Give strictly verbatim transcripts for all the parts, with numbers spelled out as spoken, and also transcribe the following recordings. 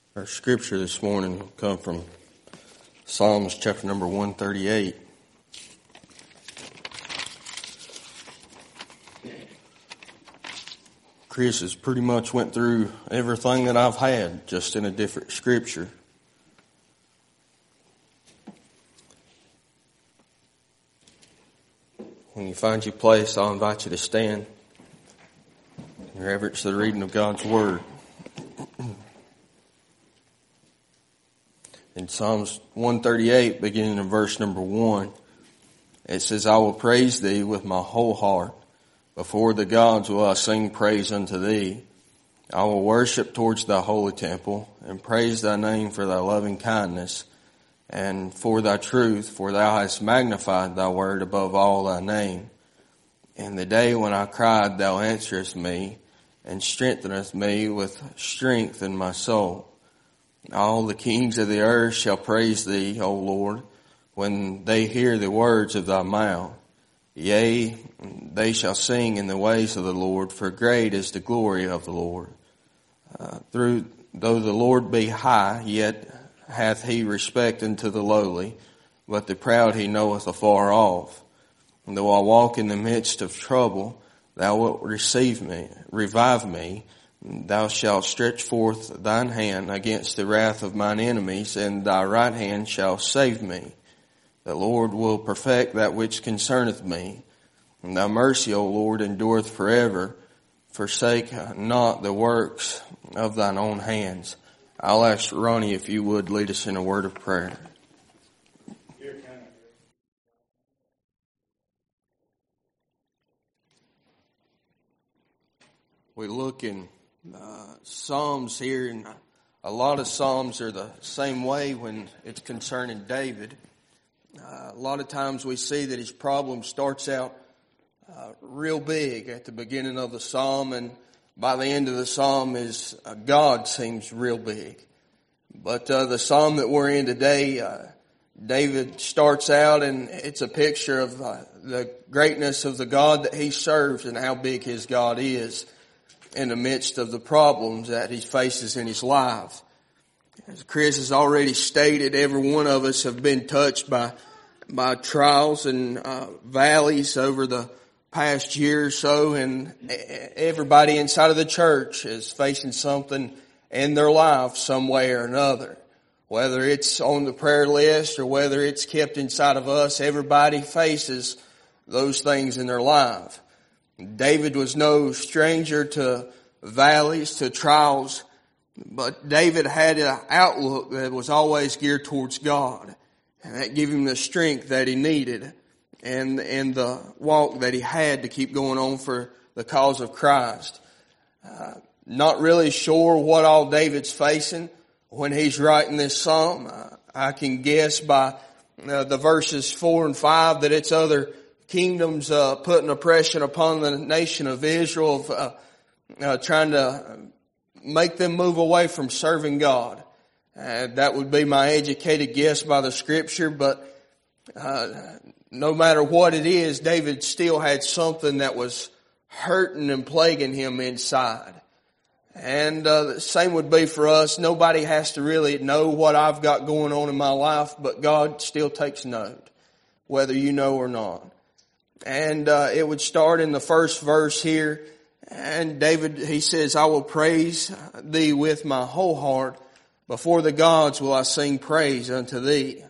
Our scripture this morning will come from Psalms chapter number one thirty-eight. Chris has pretty much went through everything that I've had, just in a different scripture. When you find your place, I'll invite you to stand and reverence the reading of God's Word. In Psalms one thirty-eight, beginning in verse number one, it says, I will praise thee with my whole heart. Before the gods will I sing praise unto thee. I will worship towards thy holy temple and praise thy name for thy loving kindness and for thy truth, for thou hast magnified thy word above all thy name. In the day when I cried, thou answerest me and strengthenest me with strength in my soul. All the kings of the earth shall praise thee, O Lord, when they hear the words of thy mouth. Yea, they shall sing in the ways of the Lord, for great is the glory of the Lord. Uh, through though the Lord be high, yet hath he respect unto the lowly, but the proud he knoweth afar off. And though I walk in the midst of trouble, thou wilt receive me, revive me. Thou shalt stretch forth thine hand against the wrath of mine enemies, and thy right hand shall save me. The Lord will perfect that which concerneth me. And thy mercy, O Lord, endureth forever. Forsake not the works of thine own hands. I'll ask Ronnie if you would lead us in a word of prayer. We look in uh, Psalms here, and a lot of Psalms are the same way when it's concerning David. Uh, a lot of times we see that his problem starts out uh, real big at the beginning of the Psalm, and by the end of the Psalm is uh, God seems real big. But uh, the Psalm that we're in today, uh, David starts out, and it's a picture of uh, the greatness of the God that he serves and how big his God is in the midst of the problems that he faces in his life. As Chris has already stated, every one of us have been touched by by trials and uh, valleys over the past year or so, and everybody inside of the church is facing something in their life some way or another. Whether it's on the prayer list or whether it's kept inside of us, everybody faces those things in their life. David was no stranger to valleys, to trials, but David had an outlook that was always geared towards God. And that gave him the strength that he needed and, and the walk that he had to keep going on for the cause of Christ. Uh, not really sure what all David's facing when he's writing this psalm. Uh, I can guess by uh, the verses four and five that it's other kingdoms uh, putting oppression upon the nation of Israel, uh, uh, trying to make them move away from serving God. Uh, that would be my educated guess by the scripture, but uh, no matter what it is, David still had something that was hurting and plaguing him inside. And uh, the same would be for us. Nobody has to really know what I've got going on in my life, but God still takes note, whether you know or not. And uh, it would start in the first verse here. And David, he says, I will praise thee with my whole heart. Before the gods will I sing praise unto thee.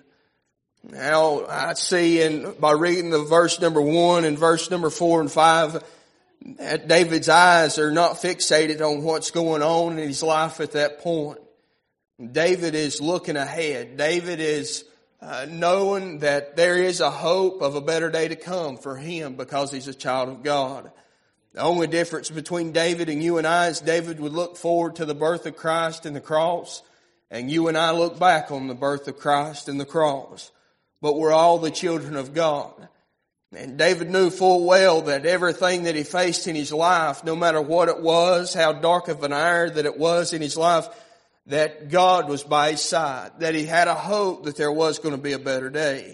Now, I see in, by reading the verse number one and verse number four and five, that David's eyes are not fixated on what's going on in his life at that point. David is looking ahead. David is uh, knowing that there is a hope of a better day to come for him because he's a child of God. The only difference between David and you and I is David would look forward to the birth of Christ and the cross, and you and I look back on the birth of Christ and the cross. But we're all the children of God. And David knew full well that everything that he faced in his life, no matter what it was, how dark of an hour that it was in his life, that God was by his side, that he had a hope that there was going to be a better day.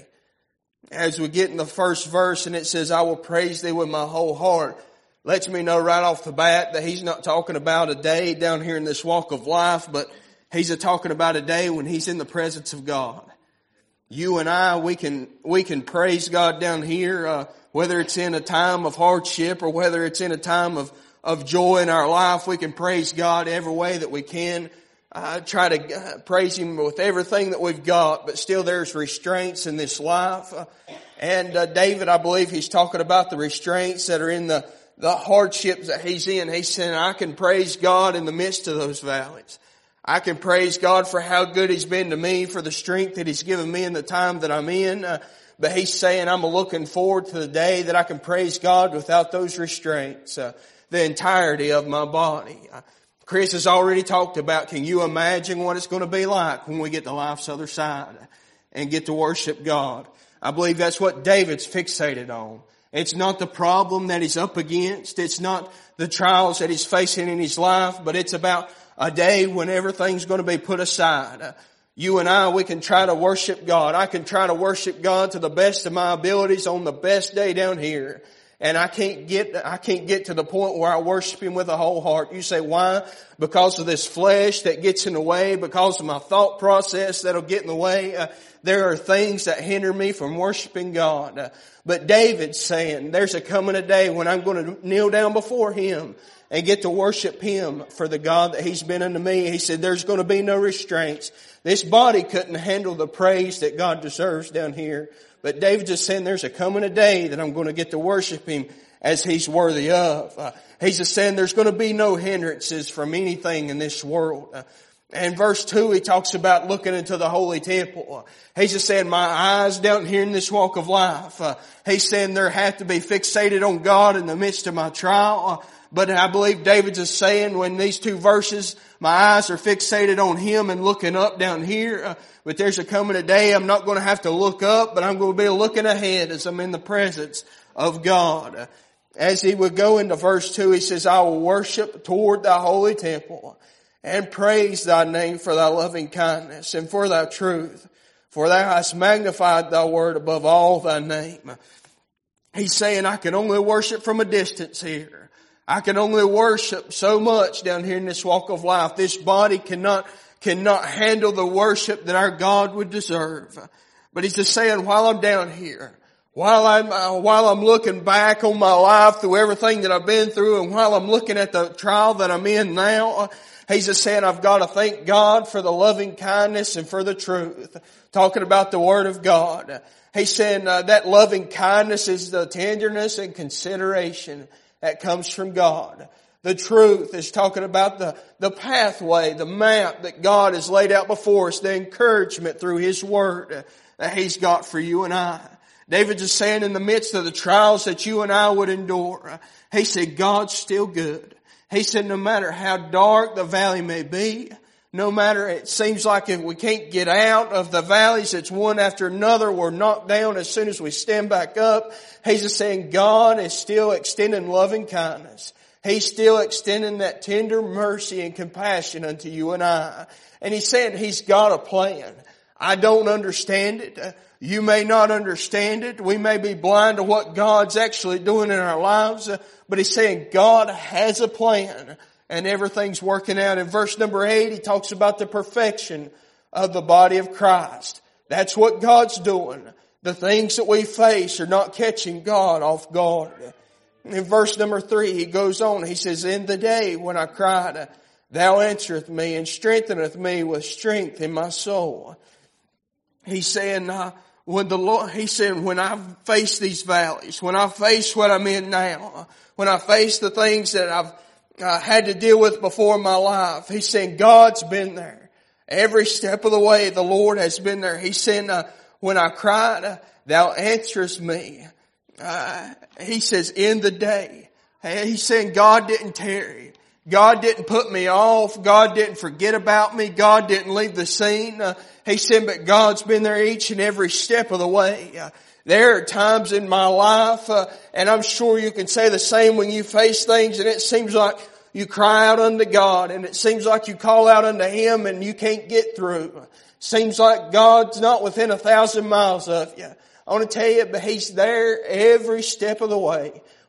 As we get in the first verse and it says, I will praise thee with my whole heart, lets me know right off the bat that he's not talking about a day down here in this walk of life, but He's a talking about a day when he's in the presence of God. You and I, we can, we can praise God down here, uh, whether it's in a time of hardship or whether it's in a time of, of joy in our life. We can praise God every way that we can. Uh, try to uh, praise Him with everything that we've got, but still there's restraints in this life. Uh, and uh, David, I believe he's talking about the restraints that are in the, the hardships that he's in. He's saying, I can praise God in the midst of those valleys. I can praise God for how good He's been to me, for the strength that He's given me in the time that I'm in. Uh, but He's saying I'm looking forward to the day that I can praise God without those restraints, uh, the entirety of my body. Uh, Chris has already talked about, can you imagine what it's going to be like when we get to life's other side and get to worship God? I believe that's what David's fixated on. It's not the problem that he's up against. It's not the trials that he's facing in his life, but it's about a day when everything's going to be put aside. You and I, we can try to worship God. I can try to worship God to the best of my abilities on the best day down here. And I can't get, I can't get to the point where I worship Him with a whole heart. You say, why? Because of this flesh that gets in the way, because of my thought process that'll get in the way. Uh, there are things that hinder me from worshiping God. Uh, but David's saying, there's a coming a day when I'm going to kneel down before Him and get to worship Him for the God that He's been unto me. He said, there's going to be no restraints. This body couldn't handle the praise that God deserves down here. But David's just saying there's a coming a day that I'm going to get to worship Him as He's worthy of. Uh, he's just saying there's going to be no hindrances from anything in this world. Uh, and verse two, he talks about looking into the holy temple. Uh, he's just saying my eyes down here in this walk of life. Uh, he's saying there have to be fixated on God in the midst of my trial. Uh, But I believe David's just saying when these two verses, my eyes are fixated on Him and looking up down here. Uh, but there's a coming a day I'm not going to have to look up, but I'm going to be looking ahead as I'm in the presence of God. Uh, as he would go into verse two, he says, I will worship toward thy holy temple and praise thy name for thy loving kindness and for thy truth. For thou hast magnified thy word above all thy name. He's saying I can only worship from a distance here. I can only worship so much down here in this walk of life. This body cannot, cannot handle the worship that our God would deserve. But He's just saying while I'm down here, while I'm, uh, while I'm looking back on my life through everything that I've been through and while I'm looking at the trial that I'm in now, uh, He's just saying I've got to thank God for the loving kindness and for the truth. Talking about the Word of God. He's saying uh, that loving kindness is the tenderness and consideration that comes from God. The truth is talking about the, the pathway, the map that God has laid out before us, the encouragement through His Word that He's got for you and I. David's just saying in the midst of the trials that you and I would endure, he said, God's still good. He said, no matter how dark the valley may be, no matter it seems like if we can't get out of the valleys, it's one after another, we're knocked down as soon as we stand back up. He's just saying God is still extending loving kindness. He's still extending that tender mercy and compassion unto you and I. And He's saying He's got a plan. I don't understand it. You may not understand it. We may be blind to what God's actually doing in our lives. But He's saying God has a plan. And everything's working out. In verse number eight, he talks about the perfection of the body of Christ. That's what God's doing. The things that we face are not catching God off guard. In verse number three, he goes on. He says, in the day when I cried, thou answereth me and strengtheneth me with strength in my soul. He's saying, uh, when the Lord, he's saying, when I face these valleys, when I face what I'm in now, when I face the things that I've I had to deal with before in my life. He's saying God's been there. Every step of the way the Lord has been there. He's saying uh, when I cried, uh, thou answerest me. Uh, he says in the day. He's saying God didn't tarry. God didn't put me off. God didn't forget about me. God didn't leave the scene. Uh, he said, but God's been there each and every step of the way. Uh, There are times in my life, uh, and I'm sure you can say the same when you face things and it seems like you cry out unto God and it seems like you call out unto Him and you can't get through. Seems like God's not within a thousand miles of you. I want to tell you, but He's there every step of the way.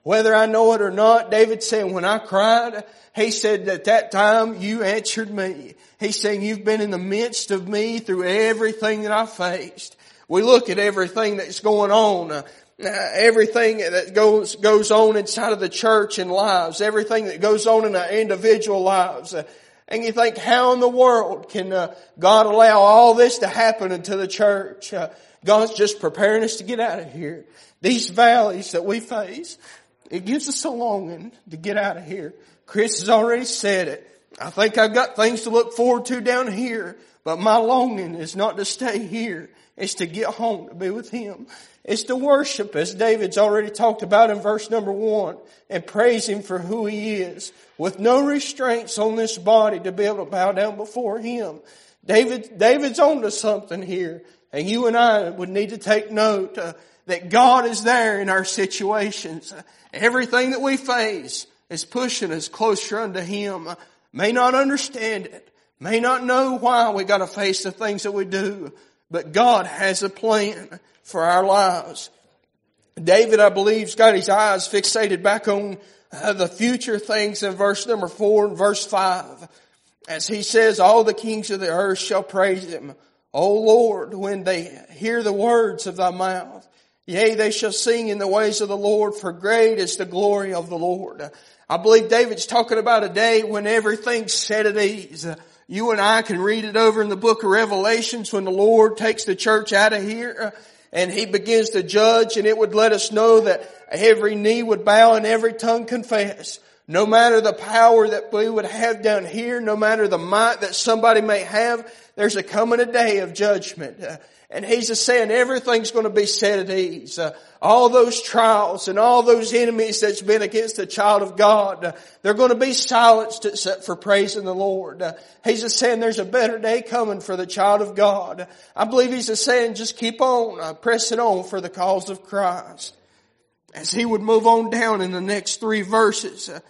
Whether I know it or not, David said, when I cried, he said, at that time you answered me. He's saying, you've been in the midst of me through everything that I faced. We look at everything that's going on, uh, everything that goes goes on inside of the church and lives, everything that goes on in our individual lives. Uh, and you think, how in the world can uh, God allow all this to happen into the church? Uh, God's just preparing us to get out of here. These valleys that we face, it gives us a longing to get out of here. Chris has already said it. I think I've got things to look forward to down here, but my longing is not to stay here. It's to get home to be with Him. It's to worship, as David's already talked about in verse number one, and praise Him for who He is, with no restraints on this body to be able to bow down before Him. David, David's on to something here, and you and I would need to take note uh, that God is there in our situations. Uh, everything that we face is pushing us closer unto Him. Uh, may not understand it, may not know why we got to face the things that we do, but God has a plan for our lives. David, I believe, has got his eyes fixated back on uh, the future things in verse number four and verse five. As he says, all the kings of the earth shall praise Him. O Lord, when they hear the words of Thy mouth. Yea, they shall sing in the ways of the Lord, for great is the glory of the Lord. I believe David's talking about a day when everything's set at ease. You and I can read it over in the book of Revelations when the Lord takes the church out of here and He begins to judge, and it would let us know that every knee would bow and every tongue confess. No matter the power that we would have down here, no matter the might that somebody may have, there's a coming a day of judgment. Uh, and He's just saying everything's going to be set at ease. Uh, all those trials and all those enemies that's been against the child of God, uh, they're going to be silenced except for praising the Lord. Uh, he's just saying there's a better day coming for the child of God. I believe He's just saying just keep on uh, pressing on for the cause of Christ. As he would move on down in the next three verses, uh,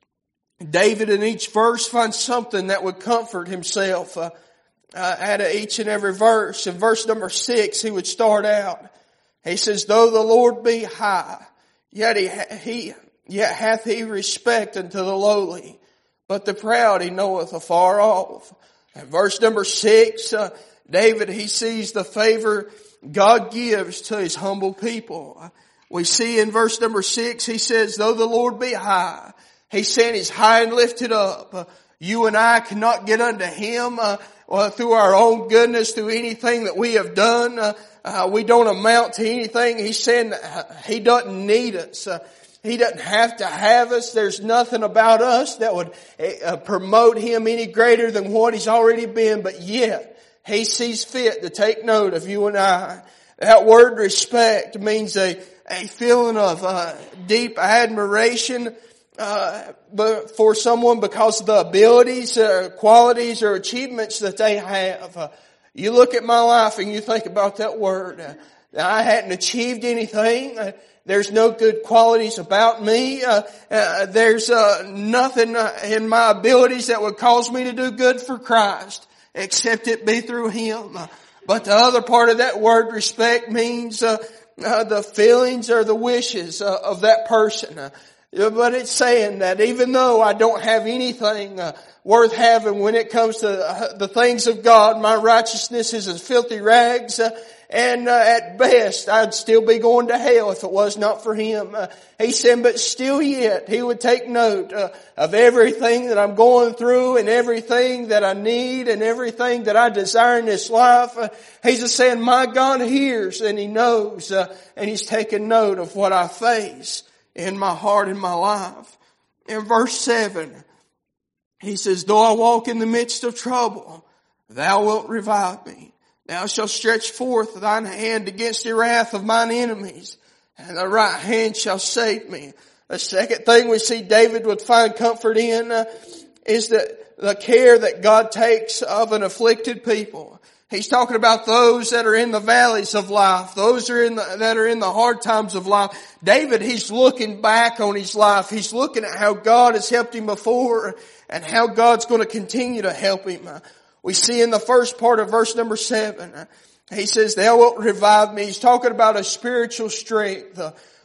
David in each verse finds something that would comfort himself uh, uh, out of each and every verse. In verse number six, he would start out. He says, though the Lord be high, yet he, he yet hath He respect unto the lowly, but the proud He knoweth afar off. In verse number six, uh, David, he sees the favor God gives to His humble people. We see in verse number six, he says, though the Lord be high, He's saying He's high and lifted up. Uh, you and I cannot get unto Him uh, uh, through our own goodness, through anything that we have done. Uh, uh, we don't amount to anything. He's saying uh, He doesn't need us. Uh, he doesn't have to have us. There's nothing about us that would uh, promote Him any greater than what He's already been. But yet, He sees fit to take note of you and I. That word respect means a, a feeling of uh, deep admiration Uh, but for someone because of the abilities, uh, qualities, or achievements that they have. Uh, you look at my life and you think about that word. Uh, I hadn't achieved anything. Uh, there's no good qualities about me. Uh, uh, there's uh, nothing uh, in my abilities that would cause me to do good for Christ, except it be through Him. Uh, but the other part of that word, respect, means uh, uh, the feelings or the wishes uh, of that person. Uh, But it's saying that even though I don't have anything uh, worth having when it comes to uh, the things of God, my righteousness is as filthy rags, uh, and uh, at best I'd still be going to hell if it was not for Him. Uh, he said, but still yet He would take note uh, of everything that I'm going through and everything that I need and everything that I desire in this life. Uh, he's just saying, my God hears and He knows, uh, and He's taking note of what I face in my heart, in my life. In verse seven, he says, though I walk in the midst of trouble, Thou wilt revive me. Thou shalt stretch forth Thine hand against the wrath of mine enemies, and Thy right hand shall save me. The second thing we see David would find comfort in uh, is that the care that God takes of an afflicted people. He's talking about those that are in the valleys of life, those are in the, that are in the hard times of life. David, he's looking back on his life. He's looking at how God has helped him before and how God's going to continue to help him. We see in the first part of verse number seven, he says, Thou wilt revive me. He's talking about a spiritual strength.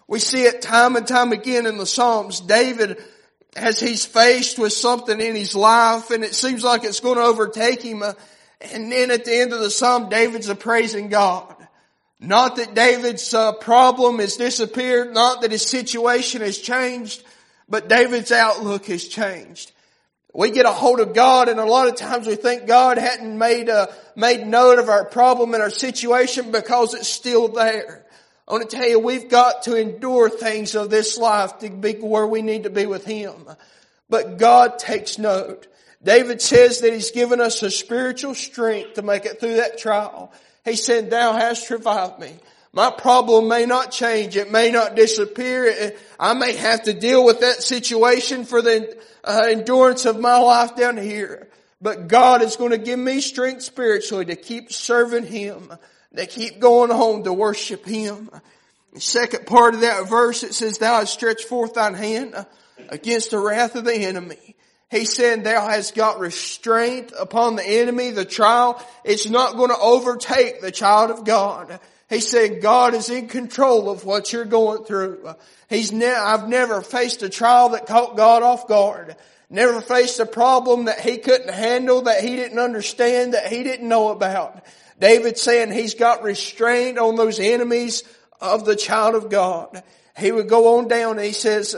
We see it time and time again in the Psalms. David, as he's faced with something in his life and it seems like it's going to overtake him, uh, and then at the end of the Psalm, David's a praising God. Not that David's uh, problem has disappeared, not that his situation has changed, but David's outlook has changed. We get a hold of God, and a lot of times we think God hadn't made uh, made note of our problem and our situation because it's still there. I want to tell you, we've got to endure things of this life to be where we need to be with Him. But God takes note. David says that He's given us a spiritual strength to make it through that trial. He said, "Thou hast revived me." My problem may not change. It may not disappear. I may have to deal with that situation for the uh, endurance of my life down here. But God is going to give me strength spiritually to keep serving Him, to keep going home to worship Him. The second part of that verse, it says, "Thou hast stretched forth thine hand against the wrath of the enemy." He said, "Thou hast got restraint upon the enemy." The trial, it's not going to overtake the child of God. He said, God is in control of what you're going through. He's ne- I've never faced a trial that caught God off guard. Never faced a problem that He couldn't handle, that He didn't understand, that He didn't know about. David's saying He's got restraint on those enemies of the child of God. He would go on down and he says,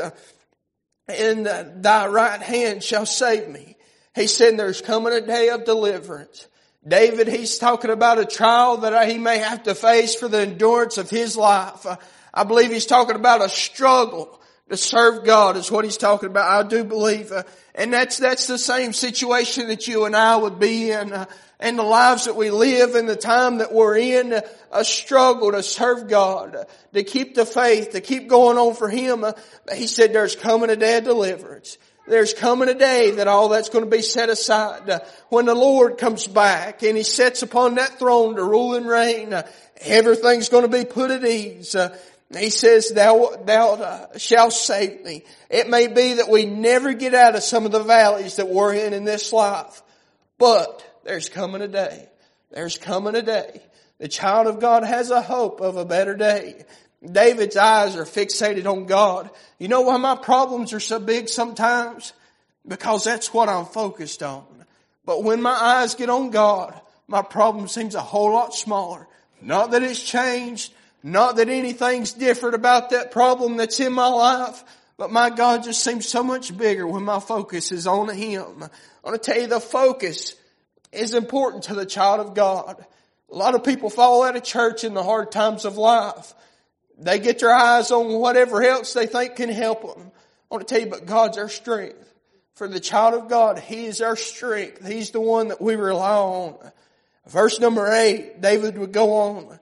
"And thy right hand shall save me." He said there's coming a day of deliverance. David, he's talking about a trial that he may have to face for the endurance of his life. I believe he's talking about a struggle to serve God is what he's talking about. I do believe. And that's, that's the same situation that you and I would be in, uh, and the lives that we live in the time that we're in, a struggle to serve God, to keep the faith, to keep going on for Him. He said there's coming a day of deliverance. There's coming a day that all that's going to be set aside. Uh, when the Lord comes back and He sits upon that throne to rule and reign, uh, everything's going to be put at ease. Uh, he says, thou, thou uh, shalt save me. It may be that we never get out of some of the valleys that we're in in this life. But there's coming a day. There's coming a day. The child of God has a hope of a better day. David's eyes are fixated on God. You know why my problems are so big sometimes? Because that's what I'm focused on. But when my eyes get on God, my problem seems a whole lot smaller. Not that it's changed. Not that anything's different about that problem that's in my life. But my God just seems so much bigger when my focus is on Him. I want to tell you, the focus is important to the child of God. A lot of people fall out of church in the hard times of life. They get their eyes on whatever else they think can help them. I want to tell you, but God's our strength. For the child of God, He is our strength. He's the one that we rely on. Verse number eight, David would go on.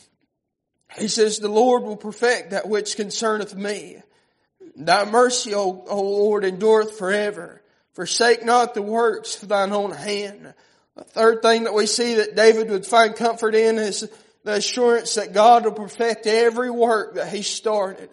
He says, "The Lord will perfect that which concerneth me. Thy mercy, O, o Lord, endureth forever. Forsake not the works of thine own hand." The third thing that we see that David would find comfort in is the assurance that God will perfect every work that He started.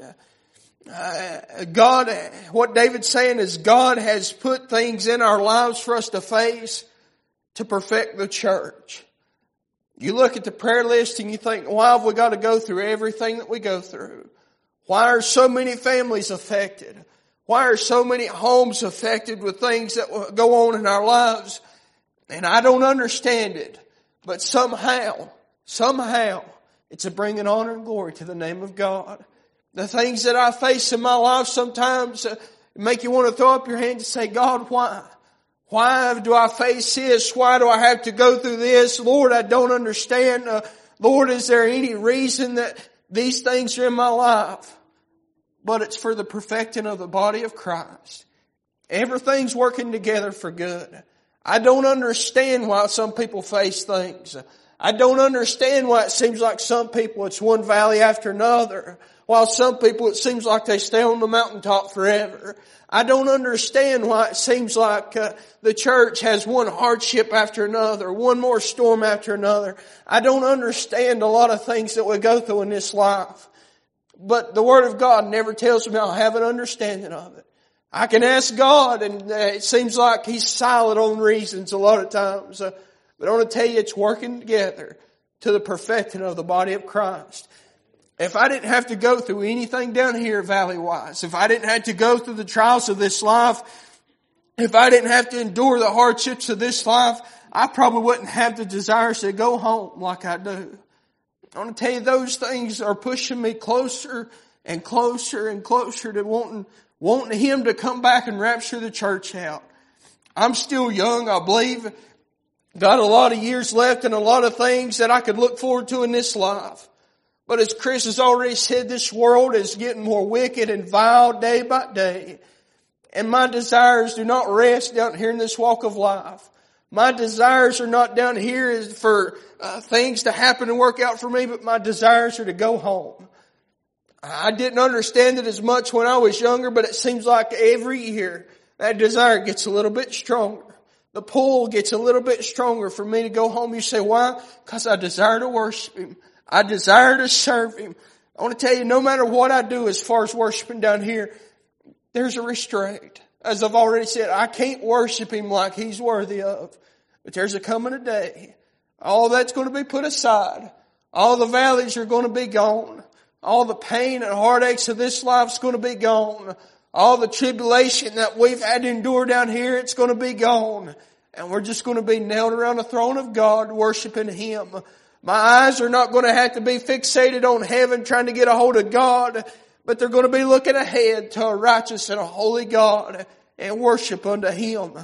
Uh, God, what David's saying is God has put things in our lives for us to face to perfect the church. You look at the prayer list and you think, why have we got to go through everything that we go through? Why are so many families affected? Why are so many homes affected with things that go on in our lives? And I don't understand it, but somehow, somehow, it's a bringing honor and glory to the name of God. The things that I face in my life sometimes uh, make you want to throw up your hands and say, God, why? Why do I face this? Why do I have to go through this? Lord, I don't understand. Uh, Lord, is there any reason that these things are in my life? But it's for the perfecting of the body of Christ. Everything's working together for good. I don't understand why some people face things. I don't understand why it seems like some people it's one valley after another, while some people it seems like they stay on the mountaintop forever. I don't understand why it seems like uh, the church has one hardship after another, one more storm after another. I don't understand a lot of things that we go through in this life. But the Word of God never tells me I'll have an understanding of it. I can ask God, and uh, it seems like He's silent on reasons a lot of times. Uh, but I want to tell you, it's working together to the perfecting of the body of Christ. If I didn't have to go through anything down here valley-wise, if I didn't have to go through the trials of this life, if I didn't have to endure the hardships of this life, I probably wouldn't have the desires to go home like I do. I want to tell you, those things are pushing me closer and closer and closer to wanting, wanting Him to come back and rapture the church out. I'm still young, I believe. Got a lot of years left and a lot of things that I could look forward to in this life. But as Chris has already said, this world is getting more wicked and vile day by day. And my desires do not rest down here in this walk of life. My desires are not down here for uh, things to happen and work out for me, but my desires are to go home. I didn't understand it as much when I was younger, but it seems like every year that desire gets a little bit stronger. The pull gets a little bit stronger for me to go home. You say, why? Because I desire to worship Him. I desire to serve Him. I want to tell you, no matter what I do as far as worshiping down here, there's a restraint. As I've already said, I can't worship Him like He's worthy of. But there's a coming a day. All that's going to be put aside. All the valleys are going to be gone. All the pain and heartaches of this life is going to be gone. All the tribulation that we've had to endure down here, it's going to be gone. And we're just going to be nailed around the throne of God, worshiping Him. My eyes are not going to have to be fixated on heaven, trying to get a hold of God, but they're going to be looking ahead to a righteous and a holy God and worship unto Him.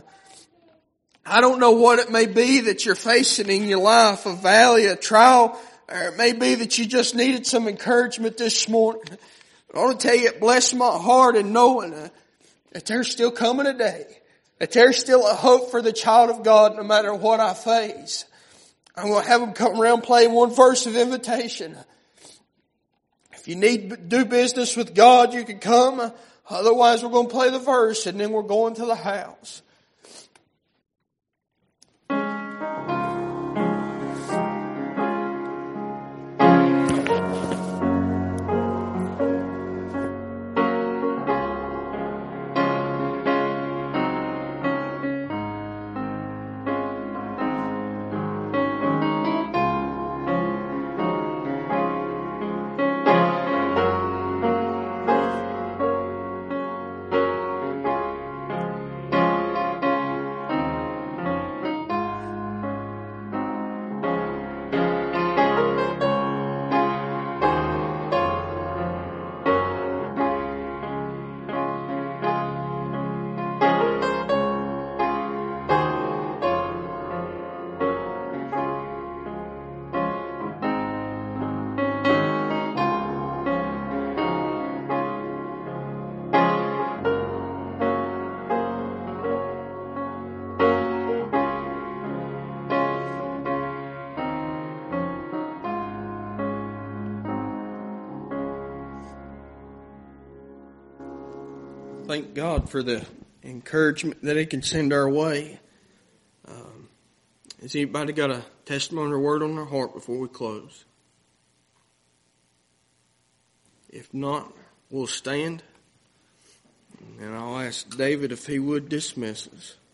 I don't know what it may be that you're facing in your life, a valley, a trial, or it may be that you just needed some encouragement this morning. I want to tell you, it blessed my heart in knowing that there's still coming a day, that there's still a hope for the child of God no matter what I face. I'm going to have them come around playing one verse of invitation. If you need to do business with God, you can come. Otherwise, we're going to play the verse and then we're going to the house. Thank God for the encouragement that He can send our way. Um, has anybody got a testimony or word on their heart before we close? If not, we'll stand. And I'll ask David if he would dismiss us.